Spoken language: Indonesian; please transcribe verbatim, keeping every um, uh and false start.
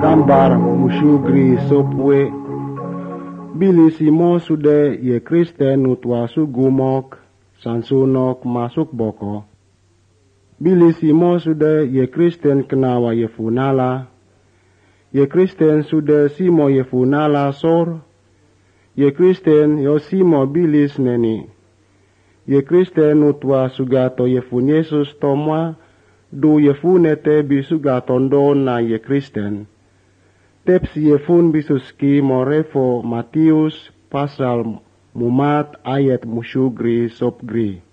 gambar musyugri sopwe bili simo sude ye Kristen utwa sugumok sansunok masuk boko bili simo sude ye Kristen kenawa ye funala ye Kristen sude simo ye funala sor ye Kristen yo simo bilis neni ye Kristen utwa sugato ye fun Yesus tomwa du ye funete bisugatondo na ye Kristen tepsi ye fun bisuski morefo Matius pasal mumat ayat musyugri sopgri